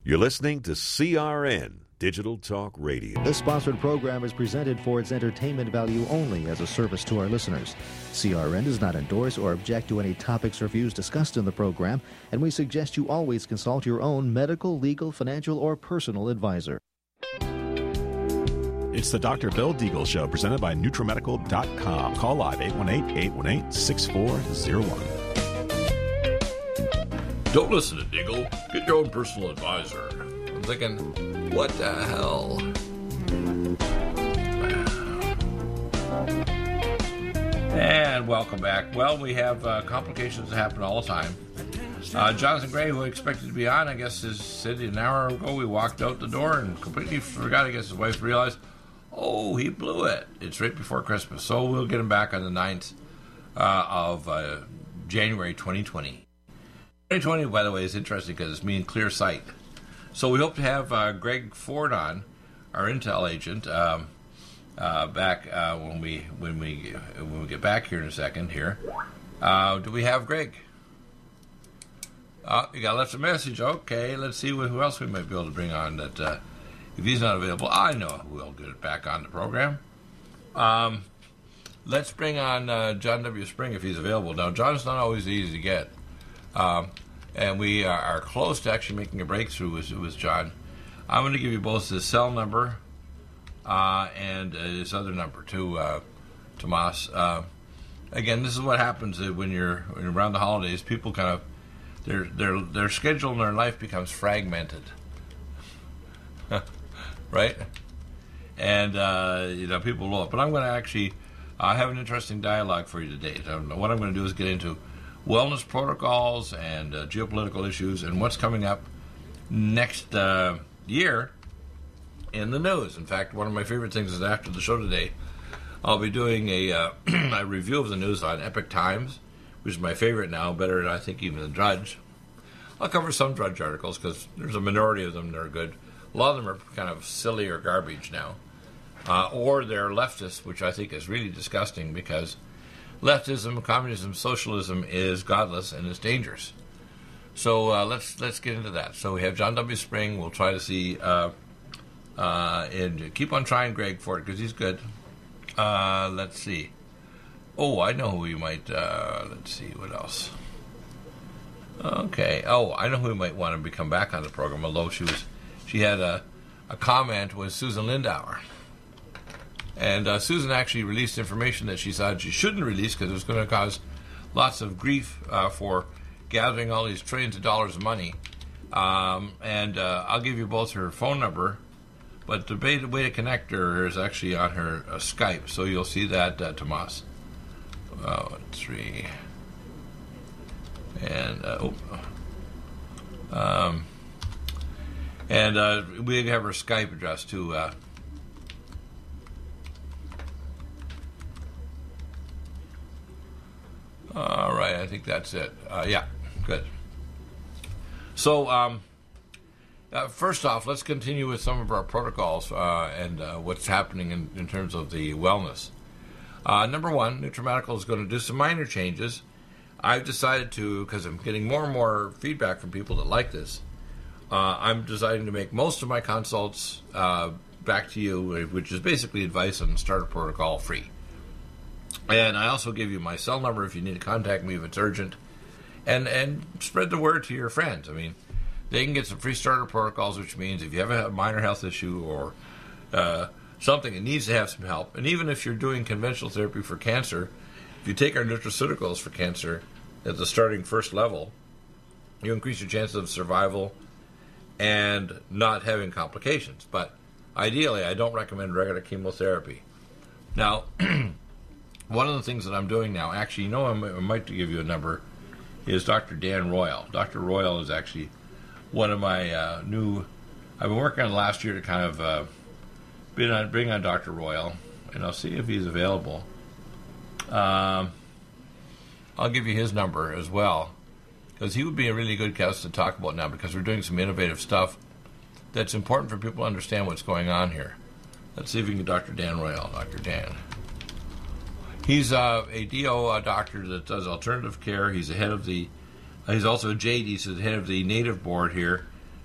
You're listening to CRN Digital Talk Radio. This sponsored program is presented for its entertainment value only as a service to our listeners. CRN does not endorse or object to any topics or views discussed in the program, and we suggest you always consult your own medical, legal, financial, or personal advisor. It's the Dr. Bill Deagle Show, presented by NutriMedical.com. Call live 818-818-6401. Don't listen to Deagle. Get your own personal advisor. I'm thinking, what the hell? And welcome back. Well, we have complications that happen all the time. Jonathan Gray, who expected to be on, I guess, said an hour ago we walked out the door and completely forgot. I guess his wife realized, oh, he blew it. It's right before Christmas. So we'll get him back on the 9th of January 2020. 2020, by the way, is interesting because it's me and clear sight. So we hope to have Greg Ford on, our intel agent, back when we get back here in a second. Here, do we have Greg? You got left a message. Okay, let's see who else we might be able to bring on. That if he's not available, I know who will get back on the program. Let's bring on John W. Spring if he's available. Now, John's not always easy to get. And we are close to actually making a breakthrough with John. I'm going to give you both his cell number and his other number too, Tomas. Again, this is what happens when you're around the holidays. People kind of their schedule and their life becomes fragmented, right? And people blow up. But I'm going to actually have an interesting dialogue for you today. What I'm going to do is get into wellness protocols and geopolitical issues and what's coming up next year in the news. In fact, one of my favorite things is after the show today, I'll be doing a review of the news on Epoch Times, which is my favorite now, better than I think even the Drudge. I'll cover some Drudge articles because there's a minority of them that are good. A lot of them are kind of silly or garbage now. Or they're leftist, which I think is really disgusting because leftism, communism, socialism is godless and is dangerous. So let's get into that. So we have John W. Spring. We'll try to see and keep on trying Greg for it because he's good. Let's see. Oh, I know who we might. Let's see what else. Okay. Oh, I know who we might want to come back on the program. Although she had a comment with Susan Lindauer. And Susan actually released information that she thought she shouldn't release because it was going to cause lots of grief for gathering all these trillions of dollars of money. And I'll give you both her phone number, but the way to connect her is actually on her Skype, so you'll see that, Tomas. 3. And we have her Skype address too. All right, I think that's it. Yeah, good. So, first off, let's continue with some of our protocols and what's happening in terms of the wellness. Number one, NutriMedical is going to do some minor changes. I've decided to, because I'm getting more and more feedback from people that like this, I'm deciding to make most of my consults back to you, which is basically advice on starter protocol free. And I also give you my cell number if you need to contact me if it's urgent. And spread the word to your friends. I mean, they can get some free starter protocols, which means if you have a minor health issue or something that needs to have some help, and even if you're doing conventional therapy for cancer, if you take our nutraceuticals for cancer at the starting first level, you increase your chances of survival and not having complications. But ideally, I don't recommend regular chemotherapy. Now, one of the things that I'm doing now, actually, I might give you a number, is Dr. Dan Royal. Dr. Royal is actually one of my new... I've been working on last year to kind of bring on Dr. Royal, and I'll see if he's available. I'll give you his number as well, because he would be a really good guest to talk about now, because we're doing some innovative stuff that's important for people to understand what's going on here. Let's see if we can get Dr. Dan Royal. Dr. Dan. He's a DO doctor that does alternative care. He's the head of the... he's also a JD, so the head of the Native Board here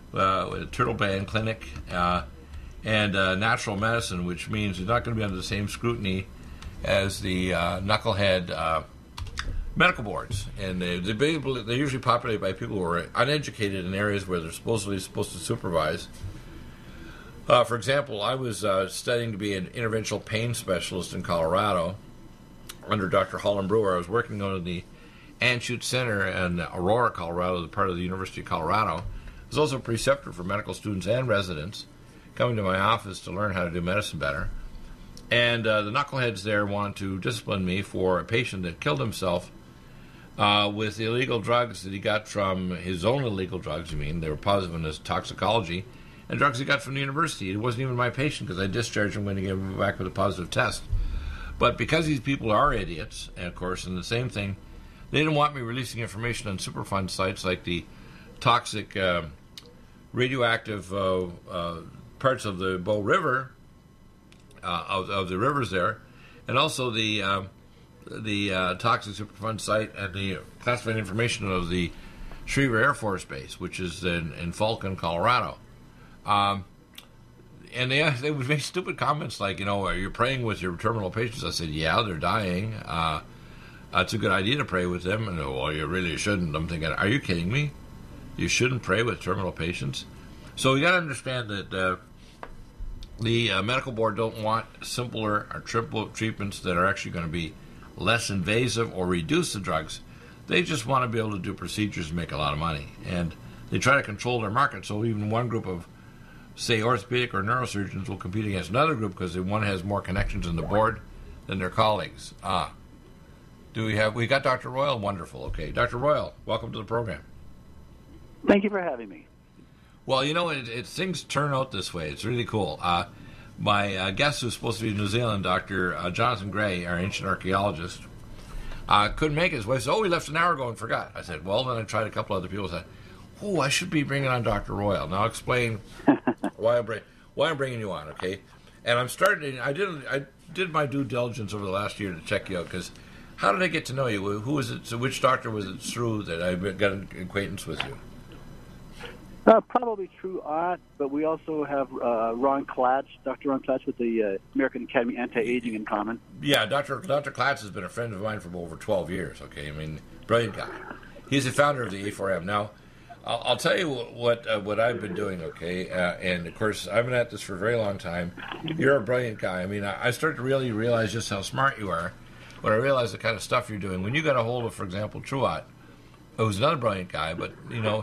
Turtle Band Clinic, and natural medicine, which means he's not going to be under the same scrutiny as the knucklehead medical boards. And they're usually populated by people who are uneducated in areas where they're supposed to supervise. For example, I was studying to be an interventional pain specialist in Colorado under Dr. Holland Brewer. I was working on the Anschutz Center in Aurora, Colorado, the part of the University of Colorado. I was also a preceptor for medical students and residents coming to my office to learn how to do medicine better. And the knuckleheads there wanted to discipline me for a patient that killed himself with illegal drugs that he got from his own illegal drugs. They were positive in his toxicology, and drugs he got from the university. It wasn't even my patient because I discharged him when he came back with a positive test. But because these people are idiots, and of course, and the same thing, they didn't want me releasing information on Superfund sites like the toxic radioactive parts of the Bow River, of the rivers there, and also the toxic Superfund site and the classified information of the Schriever Air Force Base, which is in Falcon, Colorado. And they would make stupid comments like, are you praying with your terminal patients? I said, yeah, they're dying. It's a good idea to pray with them. And, well, you really shouldn't. I'm thinking, are you kidding me? You shouldn't pray with terminal patients? So you got to understand that the medical board don't want simpler or triple treatments that are actually going to be less invasive or reduce the drugs. They just want to be able to do procedures and make a lot of money. And they try to control their market. So even one group of, say, orthopedic or neurosurgeons will compete against another group because one has more connections in the board than their colleagues. We got Dr. Royal? Wonderful. Okay. Dr. Royal, welcome to the program. Thank you for having me. Well, things turn out this way. It's really cool. My guest who's supposed to be in New Zealand, Dr. Jonathan Gray, our ancient archaeologist, couldn't make it. His wife said, we left an hour ago and forgot. I said, well, then I tried a couple other people and said, I should be bringing on Dr. Royal. Now I'll explain why I'm bringing you on, okay? And I did my due diligence over the last year to check you out, because how did I get to know you? Who was it? So which doctor was it through that I got an acquaintance with you? Probably True Ott, but we also have Ron Klatz, Dr. Ron Klatz with the American Academy Anti-Aging in common. Yeah, Dr. Klatz has been a friend of mine for over 12 years, okay? Brilliant guy. He's the founder of the A4M. Now, I'll tell you what I've been doing, okay? And, of course, I've been at this for a very long time. You're a brilliant guy. I started to really realize just how smart you are when I realized the kind of stuff you're doing. When you got a hold of, for example, True Ott, who's another brilliant guy, but,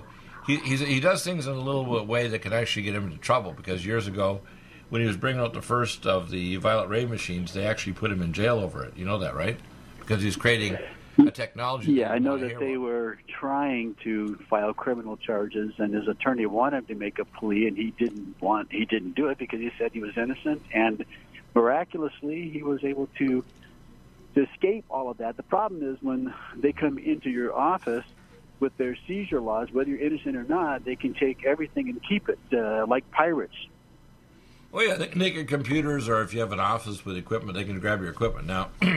he does things in a little way that can actually get him into trouble, because years ago, when he was bringing out the first of the violet ray machines, they actually put him in jail over it. You know that, right? Because he's creating a technology. Yeah, I know that they were trying to file criminal charges, and his attorney wanted him to make a plea, and he didn't do it because he said he was innocent, and miraculously he was able to escape all of that. The problem is when they come into your office with their seizure laws, whether you're innocent or not, they can take everything and keep it, like pirates. Oh yeah, they can take your computers, or if you have an office with equipment, they can grab your equipment.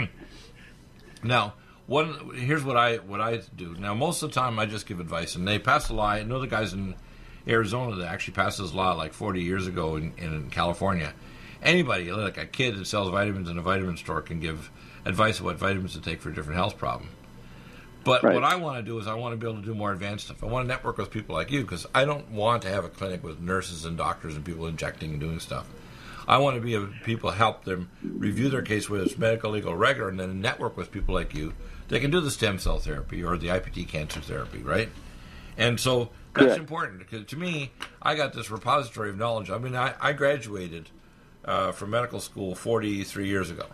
Now, here's what I do. Now, most of the time, I just give advice, and they pass a law. I know the guys in Arizona that actually passed this law like 40 years ago in California. Anybody, like a kid that sells vitamins in a vitamin store, can give advice on what vitamins to take for a different health problem. But What I want to do is I want to be able to do more advanced stuff. I want to network with people like you, because I don't want to have a clinic with nurses and doctors and people injecting and doing stuff. I want to be able to people help them review their case, whether it's medical, legal, regular, and then network with people like you. They can do the stem cell therapy or the IPT cancer therapy, right? And so that's important, because to me, I got this repository of knowledge. I graduated from medical school 43 years ago,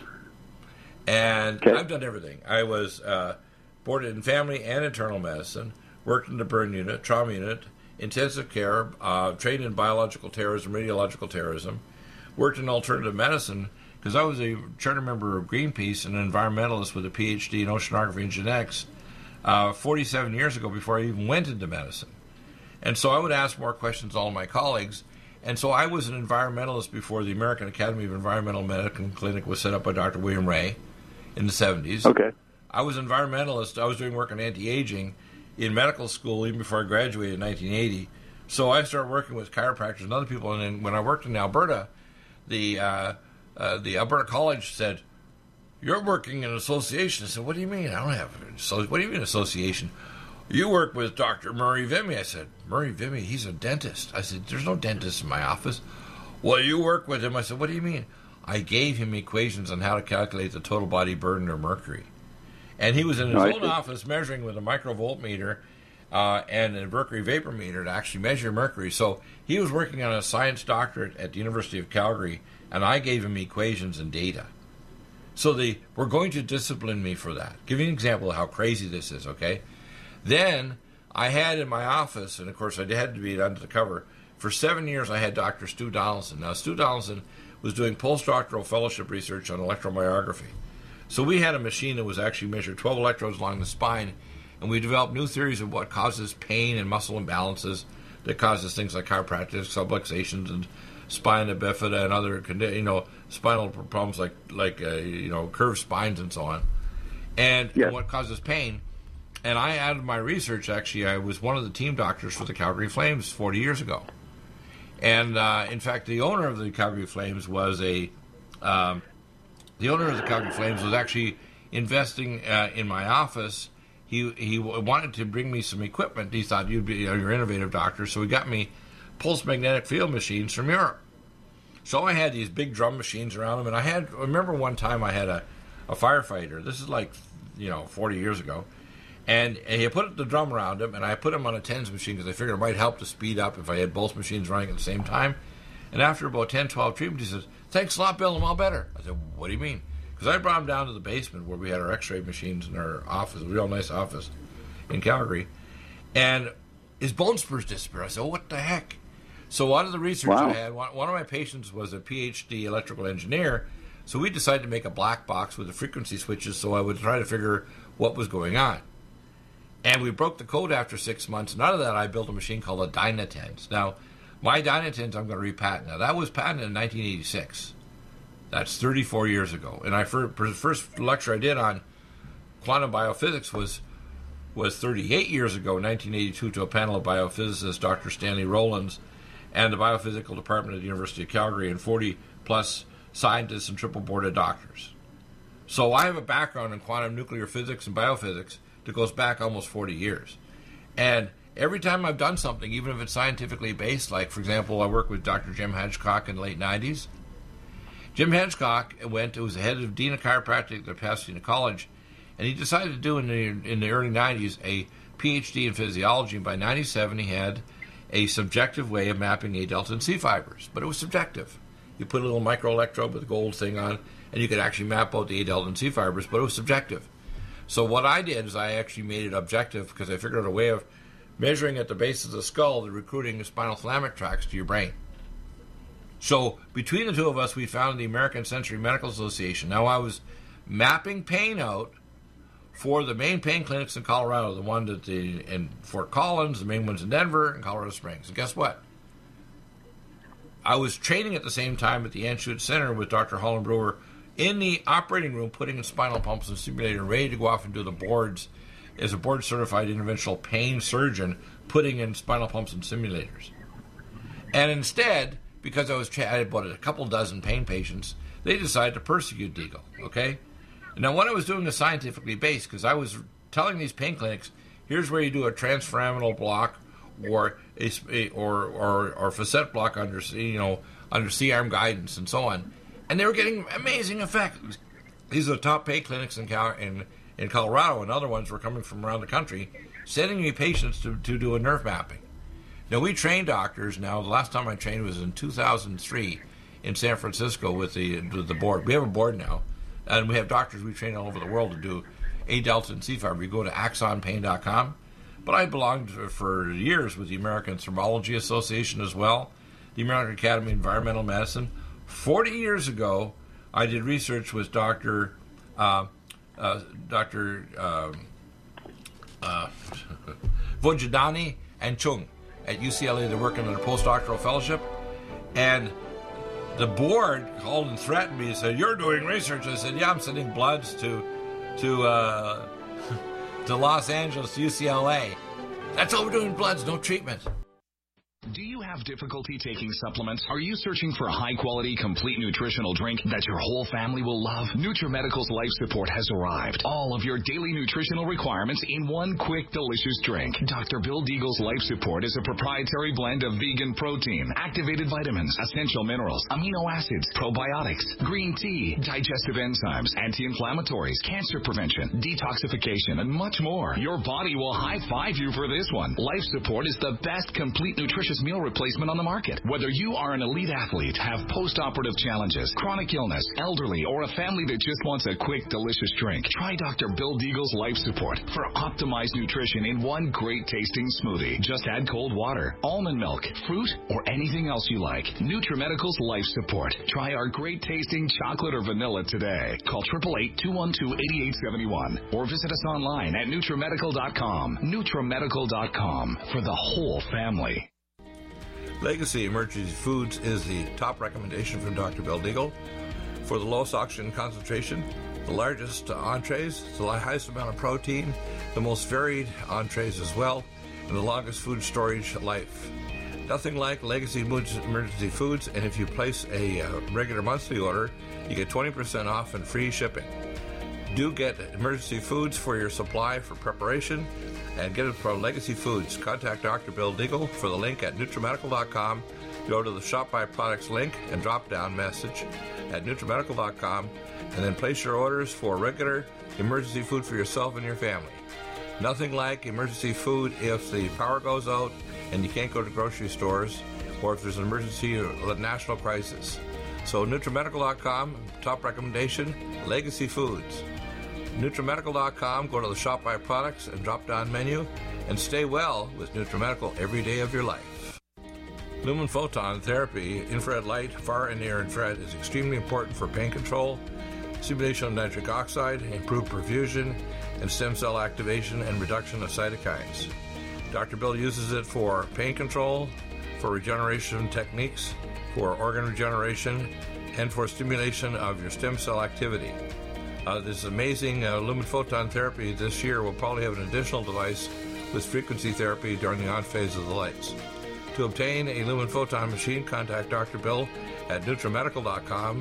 and I've done everything. I was boarded in family and internal medicine, worked in the burn unit, trauma unit, intensive care, trained in biological terrorism, radiological terrorism, worked in alternative medicine, because I was a charter member of Greenpeace and an environmentalist with a PhD in oceanography and genetics 47 years ago, before I even went into medicine. And so I would ask more questions to all of my colleagues. And so I was an environmentalist before the American Academy of Environmental Medicine Clinic was set up by Dr. William Ray in the 70s. Okay. I was an environmentalist. I was doing work on anti-aging in medical school even before I graduated in 1980 So I started working with chiropractors and other people. And then when I worked in Alberta, the Alberta College said, "You're working in an association." I said, "What do you mean? I don't have what do you mean association? You work with Dr. Murray Vimy." I said, "Murray Vimy, he's a dentist." I said, "There's no dentist in my office." "Well, you work with him." I said, "What do you mean?" I gave him equations on how to calculate the total body burden of mercury. And he was in his own office measuring with a microvoltmeter and a mercury vapor meter to actually measure mercury. So he was working on a science doctorate at the University of Calgary, and I gave him equations and data. So they were going to discipline me for that. Give you an example of how crazy this is, okay? Then I had in my office, and of course I had to be under the cover, for 7 years I had Dr. Stu Donaldson. Now, Stu Donaldson was doing postdoctoral fellowship research on electromyography. So we had a machine that was actually measured 12 electrodes along the spine, and we developed new theories of what causes pain and muscle imbalances that causes things like chiropractic subluxations and spina bifida and other spinal problems like curved spines and so on, and what causes pain. And I added my research. Actually, I was one of the team doctors for the Calgary Flames 40 years ago. And in fact, the owner of the Calgary Flames was actually investing in my office. He wanted to bring me some equipment. He thought you're innovative doctor, so he got me pulse magnetic field machines from Europe. So I had these big drum machines around them, and I remember one time I had a firefighter. This is 40 years ago. And he put the drum around him, and I put him on a TENS machine because I figured it might help to speed up if I had both machines running at the same time. And after about 10, 12 treatments, he says, "Thanks a lot, Bill, I'm all better." I said, "What do you mean?" Because I brought him down to the basement where we had our x-ray machines in our office, a real nice office in Calgary. And his bone spurs disappeared. I said, "What the heck?" So out of the research I had, one of my patients was a PhD electrical engineer, so we decided to make a black box with the frequency switches so I would try to figure what was going on. And we broke the code after 6 months, and out of that I built a machine called a Dynatens. Now, my Dynatens I'm going to repatent. Now, that was patented in 1986. That's 34 years ago. And the first lecture I did on quantum biophysics was 38 years ago, in 1982, to a panel of biophysicists, Dr. Stanley Rowlands, and the biophysical department at the University of Calgary, and 40-plus scientists and triple-boarded doctors. So I have a background in quantum nuclear physics and biophysics that goes back almost 40 years. And every time I've done something, even if it's scientifically based, like, for example, I worked with Dr. Jim Hedgecock in the late 90s. Jim Hedgecock was the head of Dean of Chiropractic at Pasadena College, and he decided to do in the early 90s a PhD in physiology, and by 97 he had a subjective way of mapping A delta and C fibers, but it was subjective. You put a little microelectrode with a gold thing on, and you could actually map out the A delta and C fibers, but it was subjective. So what I did is I actually made it objective because I figured out a way of measuring at the base of the skull the recruiting of spinal thalamic tracts to your brain. So between the two of us, we founded the American Sensory Medical Association. Now I was mapping pain out for the main pain clinics in Colorado, the one in Fort Collins, the main ones in Denver, and Colorado Springs. And guess what? I was training at the same time at the Anschutz Center with Dr. Holland Brewer in the operating room, putting in spinal pumps and simulator, ready to go off and do the boards as a board-certified interventional pain surgeon, putting in spinal pumps and simulators. And instead, because I had about a couple dozen pain patients, they decided to persecute Deagle, okay? Now, what I was doing is scientifically based, because I was telling these pain clinics, here's where you do a transforaminal block or facet block under C-arm guidance and so on. And they were getting amazing effects. These are the top pain clinics in Colorado, and other ones were coming from around the country, sending me patients to do a nerve mapping. Now, we train doctors now. The last time I trained was in 2003 in San Francisco with the board. We have a board now, and we have doctors we train all over the world to do A delta and C fiber. You go to axonpain.com. But I belonged for years with the American Thermology Association as well, the American Academy of Environmental Medicine. 40 years ago, I did research with Dr. Vojadani and Chung at UCLA. They're working on their postdoctoral fellowship. And the board called and threatened me and said, "You're doing research." I said, "Yeah, I'm sending bloods to Los Angeles, UCLA. That's all we're doing, bloods, no treatment." Do you have difficulty taking supplements? Are you searching for a high-quality, complete nutritional drink that your whole family will love? NutriMedical's Life Support has arrived. All of your daily nutritional requirements in one quick, delicious drink. Dr. Bill Deagle's Life Support is a proprietary blend of vegan protein, activated vitamins, essential minerals, amino acids, probiotics, green tea, digestive enzymes, anti-inflammatories, cancer prevention, detoxification, and much more. Your body will high-five you for this one. Life Support is the best complete nutritious meal replacement on the market. Whether you are an elite athlete, have post-operative challenges, chronic illness, elderly, or a family that just wants a quick, delicious drink, try Dr. Bill Deagle's Life Support for optimized nutrition in one great-tasting smoothie. Just add cold water, almond milk, fruit, or anything else you like. NutriMedical's Life Support. Try our great-tasting chocolate or vanilla today. Call 888-212-8871 or visit us online at NutriMedical.com. NutriMedical.com for the whole family. Legacy Emergency Foods is the top recommendation from Dr. Bill Deagle for the lowest oxygen concentration, the largest entrees, the highest amount of protein, the most varied entrees as well, and the longest food storage life. Nothing like Legacy Emergency Foods, and if you place a regular monthly order, you get 20% off and free shipping. Do get Emergency Foods for your supply for preparation, and get it from Legacy Foods. Contact Dr. Bill Deagle for the link at NutriMedical.com. Go to the Shop by Products link and drop-down message at NutriMedical.com, and then place your orders for regular emergency food for yourself and your family. Nothing like emergency food if the power goes out and you can't go to grocery stores, or if there's an emergency or a national crisis. So NutriMedical.com, top recommendation, Legacy Foods. NutriMedical.com, go to the Shop by Products and drop-down menu, and stay well with NutriMedical every day of your life. Lumen photon therapy, infrared light, far and near infrared, is extremely important for pain control, stimulation of nitric oxide, improved perfusion, and stem cell activation and reduction of cytokines. Dr. Bill uses it for pain control, for regeneration techniques, for organ regeneration, and for stimulation of your stem cell activity. This amazing lumen photon therapy this year will probably have an additional device with frequency therapy during the on phase of the lights. To obtain a lumen photon machine, contact Dr. Bill at NutriMedical.com,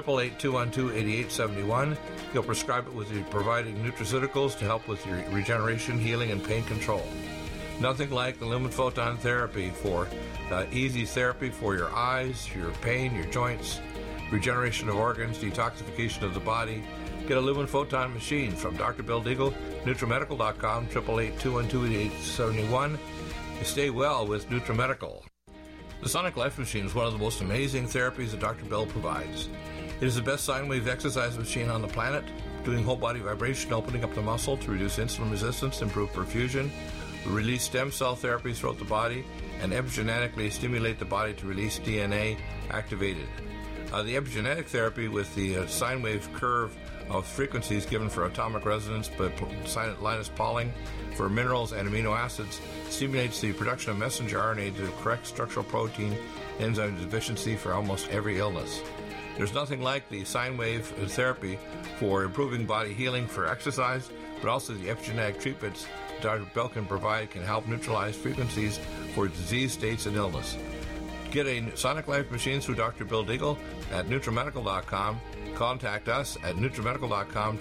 888-212-8871. He'll prescribe it with you providing nutraceuticals to help with your regeneration, healing, and pain control. Nothing like the lumen photon therapy for easy therapy for your eyes, your pain, your joints, regeneration of organs, detoxification of the body. Get a lumen photon machine from Dr. Bill Deagle, NutriMedical.com, 888-212-8871. Stay well with NutriMedical. The Sonic Life Machine is one of the most amazing therapies that Dr. Bill provides. It is the best sine wave exercise machine on the planet, doing whole body vibration, opening up the muscle to reduce insulin resistance, improve perfusion, release stem cell therapies throughout the body, and epigenetically stimulate the body to release DNA activated. The epigenetic therapy with the sine wave curve of frequencies given for atomic resonance by Linus Pauling for minerals and amino acids stimulates the production of messenger RNA to correct structural protein enzyme deficiency for almost every illness. There's nothing like the sine wave therapy for improving body healing for exercise, but also the epigenetic treatments Dr. Bill can provide can help neutralize frequencies for disease states and illness. Get a Sonic Life machine through Dr. Bill Deagle at NutriMedical.com. Contact us at NutriMedical.com,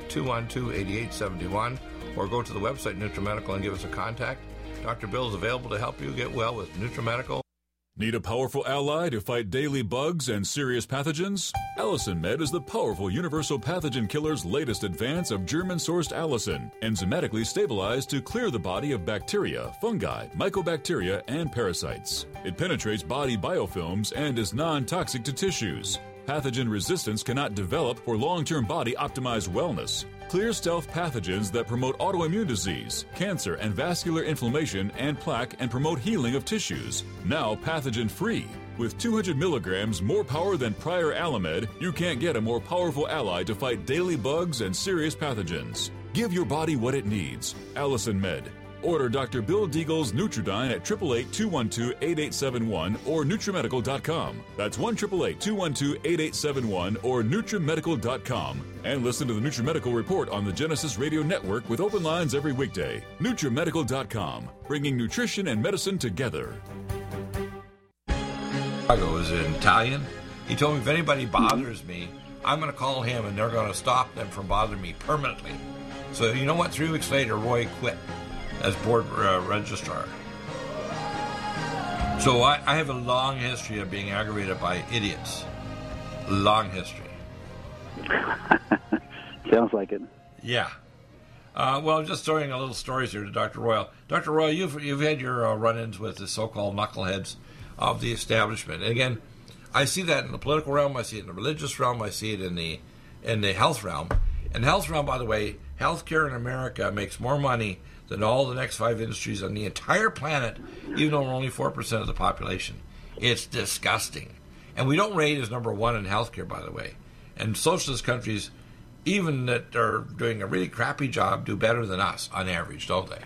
888-212-8871, or go to the website NutriMedical and give us a contact. Dr. Bill is available to help you get well with NutriMedical. Need a powerful ally to fight daily bugs and serious pathogens? Allicin Med is the powerful universal pathogen killer's latest advance of German-sourced allicin, enzymatically stabilized to clear the body of bacteria, fungi, mycobacteria, and parasites. It penetrates body biofilms and is non-toxic to tissues. Pathogen resistance cannot develop for long-term body-optimized wellness. Clear stealth pathogens that promote autoimmune disease, cancer, and vascular inflammation and plaque and promote healing of tissues. Now pathogen-free. With 200 milligrams more power than prior Alamed, you can't get a more powerful ally to fight daily bugs and serious pathogens. Give your body what it needs. Allicin Med. Order Dr. Bill Deagle's Nutridyne at 888-212-8871 or NutriMedical.com. That's 1-888-212-8871 or NutriMedical.com. And listen to the NutriMedical Report on the Genesis Radio Network with open lines every weekday. NutriMedical.com, bringing nutrition and medicine together. Santiago is in Italian. He told me if anybody bothers me, I'm going to call him and they're going to stop them from bothering me permanently. So you know what? 3 weeks later, Roy quit as board registrar. So I have a long history of being aggravated by idiots. Long history. Sounds like it. Yeah. Well, just throwing a little stories here to Dr. Royal. Dr. Royal, you've had your run-ins with the so-called knuckleheads of the establishment. And again, I see that in the political realm. I see it in the religious realm. I see it in the health realm. And the health realm, by the way, healthcare in America makes more money than all the next 5 industries on the entire planet, even though we're only 4% of the population. It's disgusting. And we don't rate as number 1 in healthcare, by the way. And socialist countries, even that are doing a really crappy job, do better than us on average, don't they?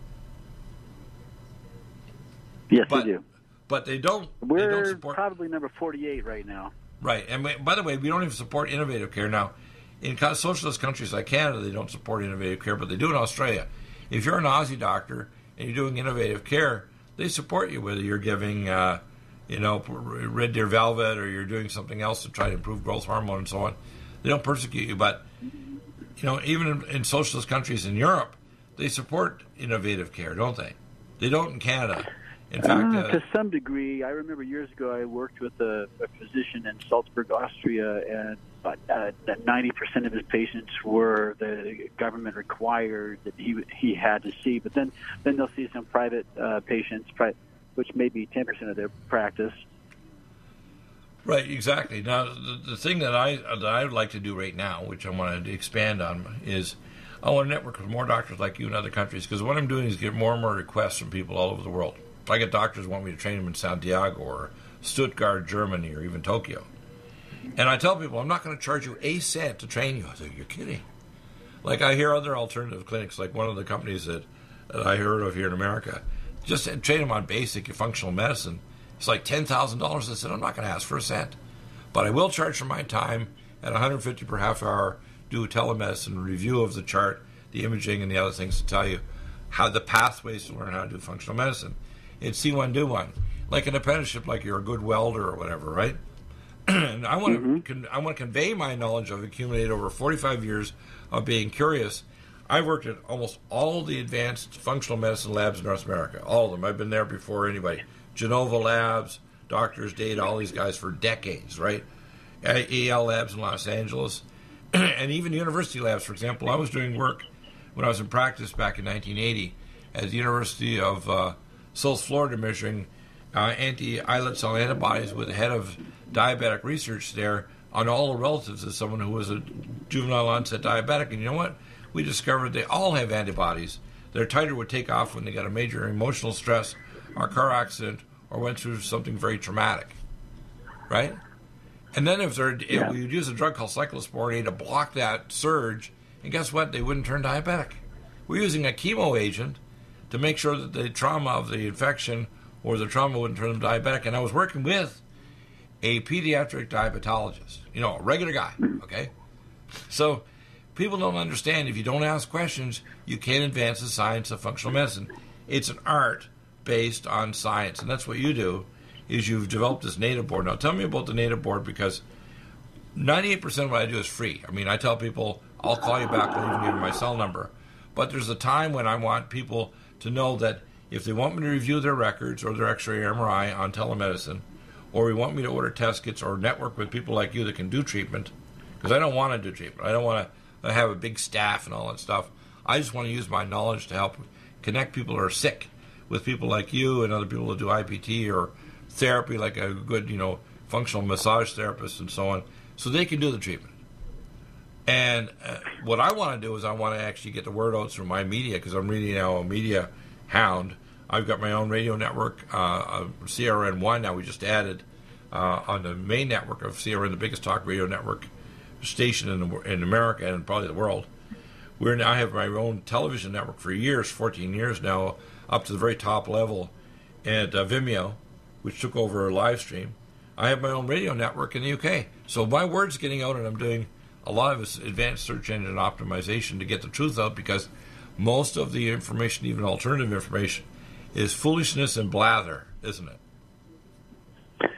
Yes, they do. But they don't. We're they don't support, probably number 48 right now. Right. And by the way, we don't even support innovative care. Now, in socialist countries like Canada, they don't support innovative care, but they do in Australia. If you're an Aussie doctor and you're doing innovative care, they support you, whether you're giving, Red Deer Velvet or you're doing something else to try to improve growth hormone and so on. They don't persecute you. But, even in socialist countries in Europe, they support innovative care, don't they? They don't in Canada. In fact, to some degree, I remember years ago I worked with a physician in Salzburg, Austria, and that 90% of his patients were the government required that he had to see. But then they'll see some private patients, which may be 10% of their practice. Right, exactly. Now, the thing that I would like to do right now, which I want to expand on, is I want to network with more doctors like you in other countries, because what I'm doing is get more and more requests from people all over the world. I get doctors who want me to train them in Santiago or Stuttgart, Germany, or even Tokyo. And I tell people, I'm not going to charge you a cent to train you. I say, you're kidding. Like I hear other alternative clinics, like one of the companies that I heard of here in America, just train them on basic functional medicine. It's like $10,000. I said, I'm not going to ask for a cent. But I will charge for my time at $150 per half hour, do a telemedicine review of the chart, the imaging, and the other things to tell you how the pathways to learn how to do functional medicine. It's see one, do one. Like an apprenticeship, like you're a good welder or whatever, right? And I want to convey my knowledge I've accumulated over 45 years of being curious. I've worked at almost all the advanced functional medicine labs in North America, all of them. I've been there before anybody. Genova Labs, Doctors Data, all these guys for decades, right? EL Labs in Los Angeles, and even university labs, for example. I was doing work when I was in practice back in 1980 at the University of South Florida, measuring anti-islet cell antibodies with the head of diabetic research there on all the relatives of someone who was a juvenile onset diabetic. And you know what? We discovered they all have antibodies. Their titer would take off when they got a major emotional stress or car accident or went through something very traumatic, right? And then if we would use a drug called cyclosporine A to block that surge, and guess what? They wouldn't turn diabetic. We're using a chemo agent to make sure that the trauma of the infection or the trauma wouldn't turn them diabetic. And I was working with a pediatric diabetologist, a regular guy, okay? So people don't understand, if you don't ask questions, you can't advance the science of functional medicine. It's an art based on science, and that's what you do, is you've developed this native board. Now tell me about the native board, because 98% of what I do is free. I mean, I tell people, I'll call you back, I'll even give you my cell number. But there's a time when I want people to know that if they want me to review their records or their X-ray or MRI on telemedicine, or we want me to order test kits or network with people like you that can do treatment, because I don't want to do treatment. I don't want to have a big staff and all that stuff. I just want to use my knowledge to help connect people who are sick with people like you and other people that do IPT or therapy, like a good, functional massage therapist and so on, so they can do the treatment. And what I want to do is I want to actually get the word out through my media, because I'm really now a media hound. I've got my own radio network, CRN1 now we just added on the main network of CRN, the biggest talk radio network station in America and probably the world. I have my own television network for years, 14 years now, up to the very top level at Vimeo, which took over a live stream. I have my own radio network in the UK. So my word's getting out, and I'm doing a lot of this advanced search engine optimization to get the truth out, because most of the information, even alternative information, is foolishness and blather, isn't it?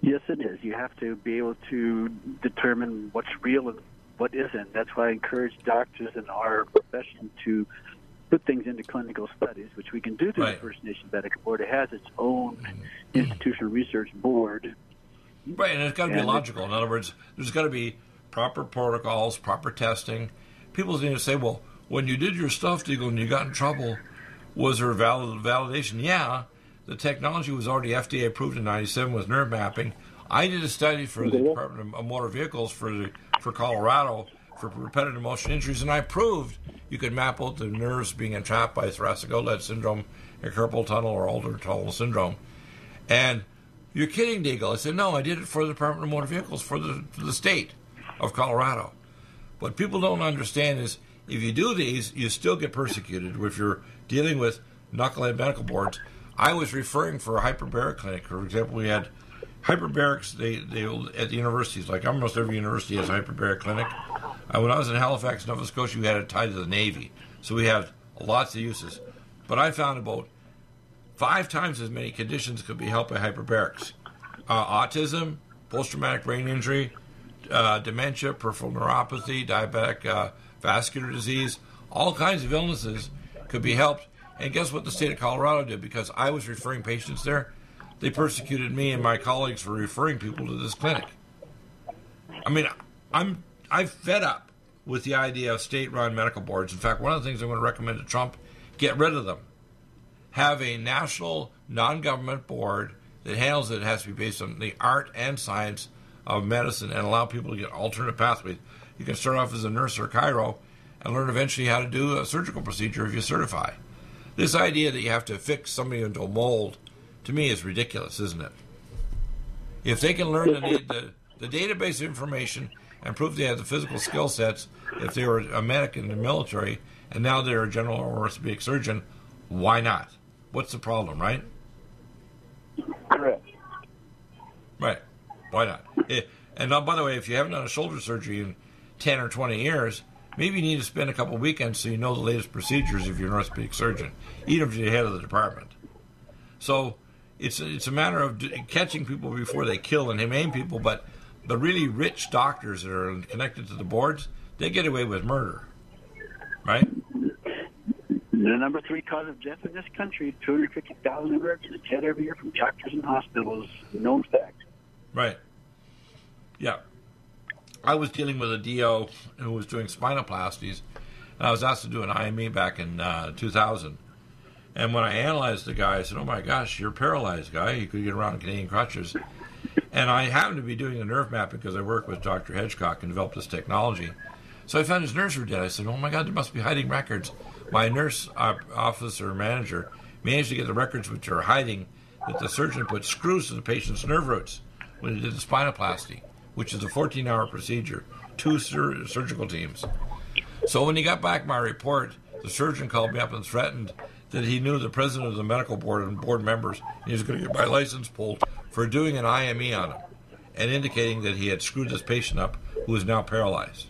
Yes, it is. You have to be able to determine what's real and what isn't. That's why I encourage doctors in our profession to put things into clinical studies, which we can do through the First Nations Medical Board. It has its own institutional research board. Right, and it's got to be logical. In other words, there's got to be proper protocols, proper testing. People need to say, well, when you did your stuff, Deagle, and you got in trouble, was there validation? Yeah, the technology was already FDA approved in '97 with nerve mapping. I did a study for the Department of Motor Vehicles for Colorado for repetitive motion injuries, and I proved you could map out the nerves being entrapped by thoracic outlet syndrome, or carpal tunnel, or Alder tunnel syndrome. And you're kidding, Deagle. I said, no, I did it for the Department of Motor Vehicles for the state of Colorado. What people don't understand is if you do these, you still get persecuted. If you're dealing with knucklehead medical boards, I was referring for a hyperbaric clinic. For example, we had hyperbarics they at the universities. Like almost every university has a hyperbaric clinic. When I was in Halifax, Nova Scotia, we had it tied to the Navy. So we have lots of uses. But I found about 5 times as many conditions could be helped by hyperbarics. Autism, post-traumatic brain injury, dementia, peripheral neuropathy, diabetic vascular disease, all kinds of illnesses could be helped. And guess what the state of Colorado did? Because I was referring patients there, they persecuted me and my colleagues for referring people to this clinic. I mean, I'm fed up with the idea of state-run medical boards. In fact, one of the things I'm going to recommend to Trump, get rid of them. Have a national non-government board that handles it. It has to be based on the art and science of medicine and allow people to get alternate pathways. You can start off as a nurse or chiro and learn eventually how to do a surgical procedure if you certify. This idea that you have to fix somebody into a mold, to me, is ridiculous, isn't it? If they can learn the database information and prove they have the physical skill sets, if they were a medic in the military and now they're a general orthopedic surgeon, why not? What's the problem, right? Correct. Right. Why not? And by the way, if you haven't done a shoulder surgery in 10 or 20 years, maybe you need to spend a couple of weekends so you know the latest procedures if you're an orthopedic surgeon, even if you're the head of the department. So it's a matter of catching people before they kill and humane people, but the really rich doctors that are connected to the boards, they get away with murder, right? The number 3 cause of death in this country, 250,000 Americans dead every year from doctors and hospitals. Known fact. Right. Yeah. I was dealing with a DO who was doing spinoplasties, and I was asked to do an IME back in 2000. And when I analyzed the guy, I said, oh my gosh, you're a paralyzed guy. You could get around in Canadian crutches. And I happened to be doing the nerve mapping because I worked with Dr. Hedgecock and developed this technology. So I found his nerves were dead. I said, oh my God, they must be hiding records. My nurse officer manager managed to get the records which are hiding that the surgeon put screws to the patient's nerve roots when he did the spinoplasty, which is a 14-hour procedure, 2 surgical teams. So when he got back my report, the surgeon called me up and threatened that he knew the president of the medical board and board members, and he was going to get my license pulled for doing an IME on him and indicating that he had screwed this patient up who is now paralyzed.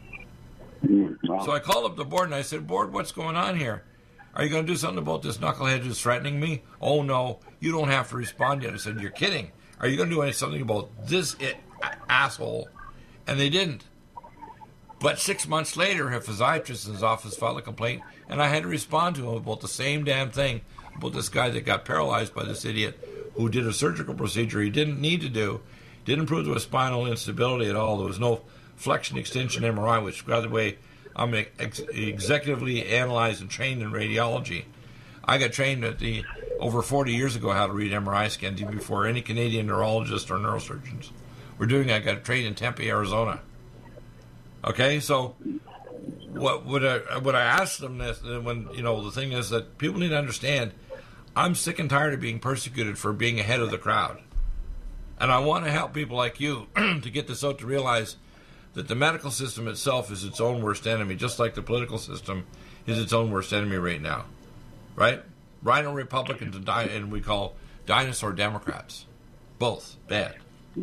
So I called up the board and I said, board, what's going on here? Are you going to do something about this knucklehead who's threatening me? Oh, no, you don't have to respond yet. I said, you're kidding. Are you going to do something about this asshole? And they didn't. But 6 months later, a physiatrist in his office filed a complaint, and I had to respond to him about the same damn thing, about this guy that got paralyzed by this idiot who did a surgical procedure he didn't need to do, didn't prove there was spinal instability at all. There was no flexion extension MRI, which, by the way, I'm executively analyzed and trained in radiology. I got trained over 40 years ago how to read MRI scans even before any Canadian neurologists or neurosurgeons were doing it. I got trained in Tempe, Arizona. Okay, so what I asked them this, when the thing is that people need to understand, I'm sick and tired of being persecuted for being ahead of the crowd, and I want to help people like you to get this out, to realize that the medical system itself is its own worst enemy, just like the political system is its own worst enemy right now, right? Rhino Republicans and we call dinosaur Democrats, both bad.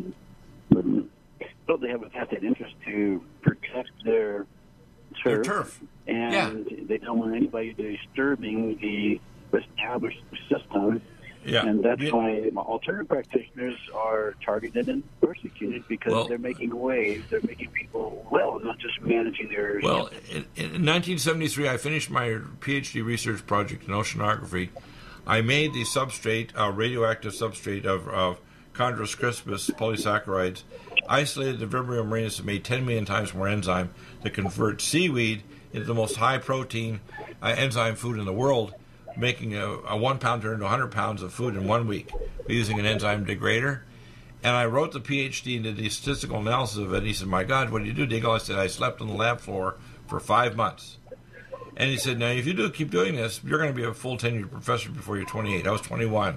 Well, they have a vested interest to protect their turf. And they don't want anybody disturbing the established system Yeah. And that's why alternative practitioners are targeted and persecuted, because Well, they're making waves. They're making people well, not just managing their. Well, in 1973, I finished my PhD research project in oceanography. I made the substrate, radioactive substrate of Chondrus crispus polysaccharides, isolated the Vibrio marinus, and made 10 million times more enzyme to convert seaweed into the most high-protein enzyme food in the world, making a 1 pound turn into 100 pounds of food in 1 week using an enzyme degrader. And I wrote the PhD and did the statistical analysis of it. And he said, "My God, what did you do, Deagle?" I said, "I slept on the lab floor for 5 months." And he said, "Now, if you keep doing this, you're going to be a full tenured professor before you're 28. I was 21.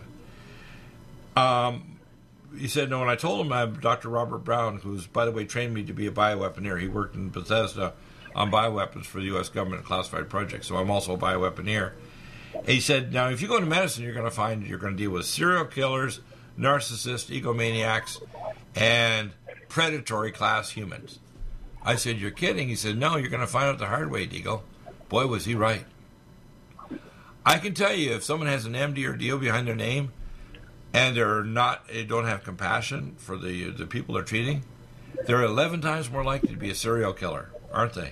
He said, "No," when I told him I have Dr. Robert Brown, who's, by the way, trained me to be a bioweaponeer. He worked in Bethesda on bioweapons for the U.S. government classified projects, so I'm also a bioweaponeer. And he said, "Now, if you go into medicine, you're going to find you're going to deal with serial killers, narcissists, egomaniacs, and predatory class humans." I said, "You're kidding." He said, "No, you're going to find out the hard way, Deagle." Boy, was he right. I can tell you, if someone has an MD or DO behind their name and they don't have compassion for the people they're treating, they're 11 times more likely to be a serial killer, aren't they?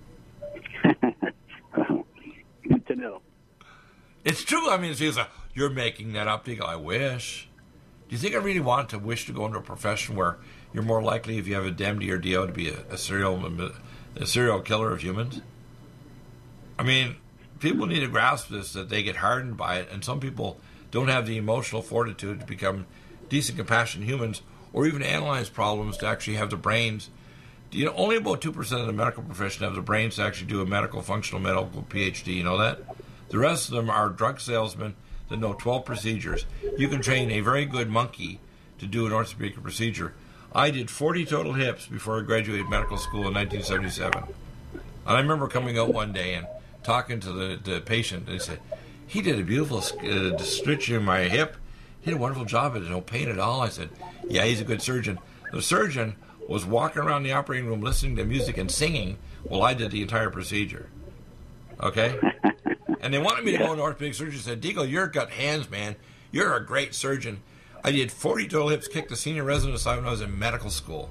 Good to know. It's true. I mean, it's like, "You're making that up, Deagle." I wish. Do you think I really want to wish to go into a profession where you're more likely, if you have a MD or DO, to be a serial killer of humans? I mean, people need to grasp this, that they get hardened by it, and some people don't have the emotional fortitude to become decent, compassionate humans, or even analyze problems to actually have the brains. Only about 2% of the medical profession have the brains to actually do a functional medical PhD. You know that? The rest of them are drug salesmen that know 12 procedures. You can train a very good monkey to do an orthopedic procedure. I did 40 total hips before I graduated medical school in 1977. And I remember coming out one day and talking to the patient, and he said, "He did a beautiful stitch in my hip. He did a wonderful job. It had no pain at all." I said, "Yeah, he's a good surgeon." The surgeon was walking around the operating room listening to music and singing while I did the entire procedure. Okay? And they wanted me to go into orthopedic surgery. Said, "Deagle, you've got hands, man. You're a great surgeon." I did 40 total hips, kicked the senior resident aside when I was in medical school.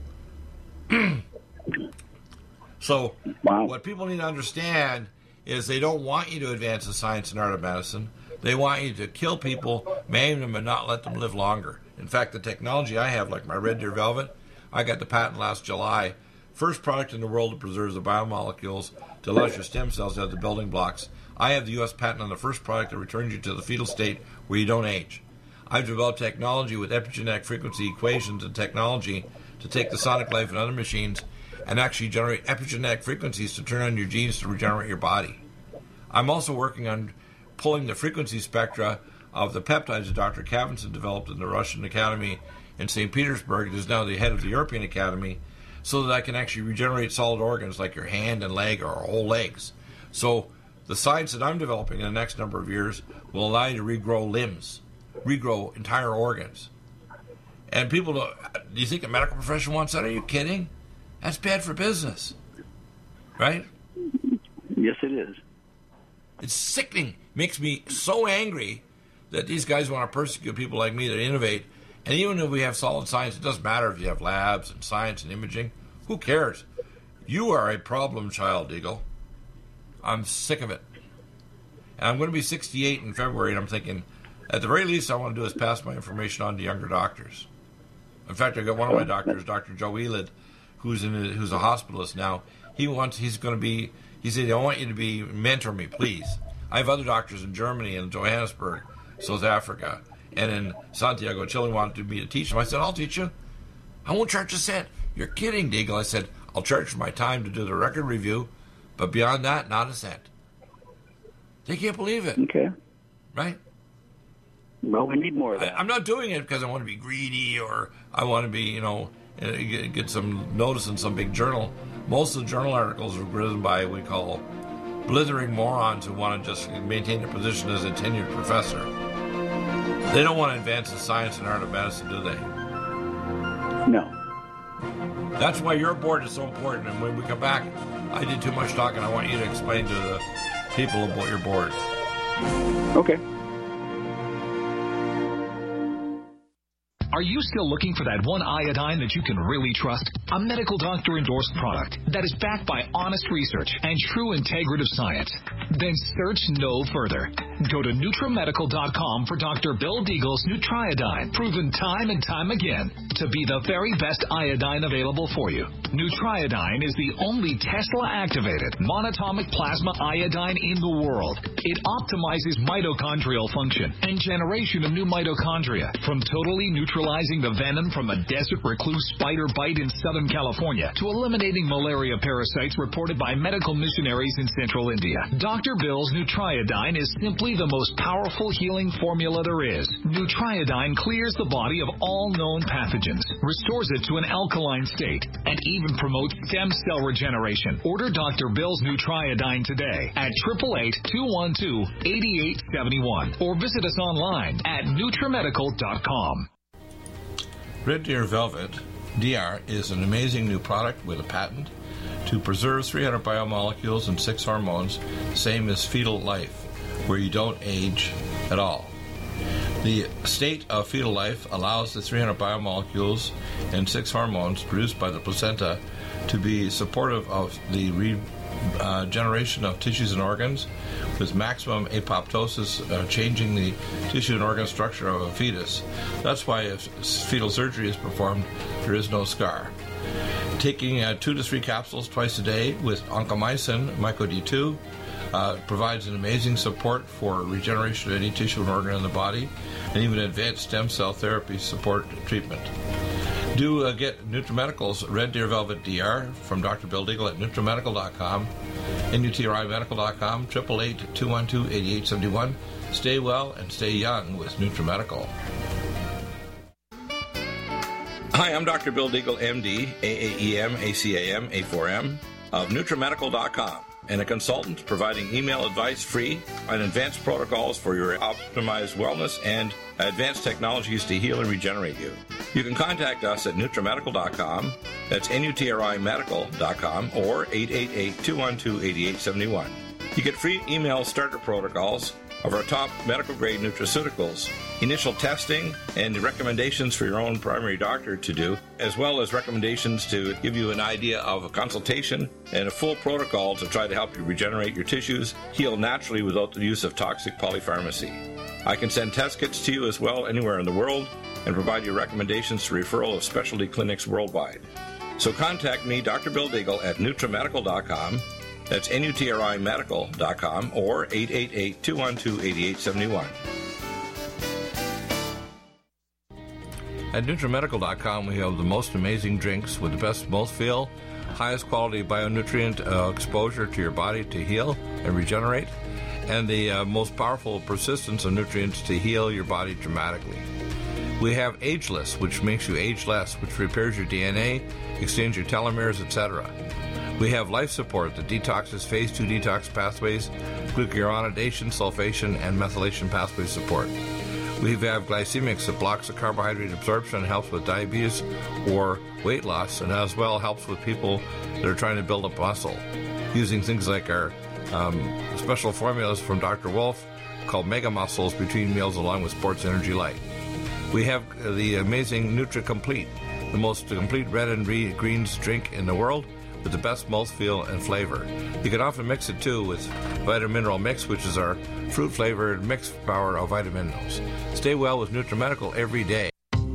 So, What people need to understand is they don't want you to advance the science and art of medicine. They want you to kill people, maim them, and not let them live longer. In fact, the technology I have, like my Red Deer Velvet, I got the patent last July. First product in the world that preserves the biomolecules to allow your stem cells to have the building blocks. I have the U.S. patent on the first product that returns you to the fetal state where you don't age. I've developed technology with epigenetic frequency equations and technology to take the Sonic Life and other machines and actually generate epigenetic frequencies to turn on your genes to regenerate your body. I'm also working on pulling the frequency spectra of the peptides that Dr. Kavinson developed in the Russian Academy in St. Petersburg, that is now the head of the European Academy, so that I can actually regenerate solid organs like your hand and leg or whole legs. So the science that I'm developing in the next number of years will allow you to regrow limbs, regrow entire organs. And people do you think the medical profession wants that? Are you kidding? That's bad for business, right? Yes, it is. It's sickening. Makes me so angry that these guys want to persecute people like me that innovate. And even if we have solid science, it doesn't matter if you have labs and science and imaging. Who cares? You are a problem child, Deagle. I'm sick of it. And I'm going to be 68 in February, and I'm thinking, at the very least, I want to do is pass my information on to younger doctors. In fact, I got one of my doctors, Dr. Joe Elid, who's a hospitalist now. He said, "I want you to mentor me, please." I have other doctors in Germany and Johannesburg, South Africa, and in Santiago, Chile, wanted me to teach them. I said, "I'll teach you. I won't charge a cent." "You're kidding, Deagle." I said, "I'll charge for my time to do the record review, but beyond that, not a cent." They can't believe it. Okay. Right? Well, we need more of that. I'm not doing it because I want to be greedy or I want to be, get some notice in some big journal. Most of the journal articles are written by what we call blithering morons who want to just maintain their position as a tenured professor. They don't want to advance the science and art of medicine, do they? No. That's why your board is so important. And when we come back, I did too much talking. I want you to explain to the people about your board. Okay. Are you still looking for that one iodine that you can really trust? A medical doctor endorsed product that is backed by honest research and true integrative science? Then search no further. Go to NutriMedical.com for Dr. Bill Deagle's Nutriodine, proven time and time again to be the very best iodine available for you. Nutriodine is the only Tesla-activated monatomic plasma iodine in the world. It optimizes mitochondrial function and generation of new mitochondria, from totally neutralizing the venom from a desert recluse spider bite in Southern California to eliminating malaria parasites reported by medical missionaries in Central India. Dr. Bill's Nutriodine is simply the most powerful healing formula there is. Nutriodine clears the body of all known pathogens, restores it to an alkaline state, and even promotes stem cell regeneration. Order Dr. Bill's Nutriodine today at 888-212-8871 or visit us online at NutriMedical.com. Red Deer Velvet DR is an amazing new product with a patent to preserve 300 biomolecules and 6 hormones, same as fetal life, where you don't age at all. The state of fetal life allows the 300 biomolecules and 6 hormones produced by the placenta to be supportive of the regeneration of tissues and organs, with maximum apoptosis, changing the tissue and organ structure of a fetus. That's why if fetal surgery is performed, there is no scar. Taking 2 to 3 capsules twice a day with oncomycin, MycoD2, provides an amazing support for regeneration of any tissue and organ in the body, and even advanced stem cell therapy support treatment. Do get NutriMedical's Red Deer Velvet DR from Dr. Bill Deagle at NutriMedical.com, NutriMedical.com, 888-212-8871. Stay well and stay young with NutriMedical. Hi, I'm Dr. Bill Deagle, MD, AAEM, ACAM, A4M, of NutriMedical.com, and a consultant providing email advice free on advanced protocols for your optimized wellness and advanced technologies to heal and regenerate you. You can contact us at NutriMedical.com, that's NutriMedical.com, or 888-212-8871. You get free email starter protocols of our top medical-grade nutraceuticals, initial testing, and recommendations for your own primary doctor to do, as well as recommendations to give you an idea of a consultation and a full protocol to try to help you regenerate your tissues, heal naturally without the use of toxic polypharmacy. I can send test kits to you as well anywhere in the world and provide you recommendations to referral of specialty clinics worldwide. So contact me, Dr. Bill Deagle, at NutriMedical.com. That's NutriMedical.com, or 888-212-8871. At NutriMedical.com, we have the most amazing drinks with the best mouthfeel, highest quality bionutrient exposure to your body to heal and regenerate, and the most powerful persistence of nutrients to heal your body dramatically. We have Ageless, which makes you age less, which repairs your DNA, extends your telomeres, etc. We have Life Support that detoxes phase 2 detox pathways, glucuronidation, sulfation, and methylation pathway support. We have Glycemics that blocks the carbohydrate absorption and helps with diabetes or weight loss, and as well helps with people that are trying to build up muscle, using things like our special formulas from Dr. Wolf called Mega Muscles between meals along with Sports Energy Light. We have the amazing NutriComplete, the most complete red and greens drink in the world, with the best mouthfeel and flavor. You can often mix it too with Vitamin Mineral Mix, which is our fruit-flavored mixed power of vitamin minerals. Stay well with NutriMedical every day.